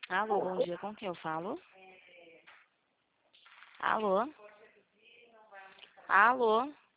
Alô, bom dia, com quem eu falo? Alô? Alô?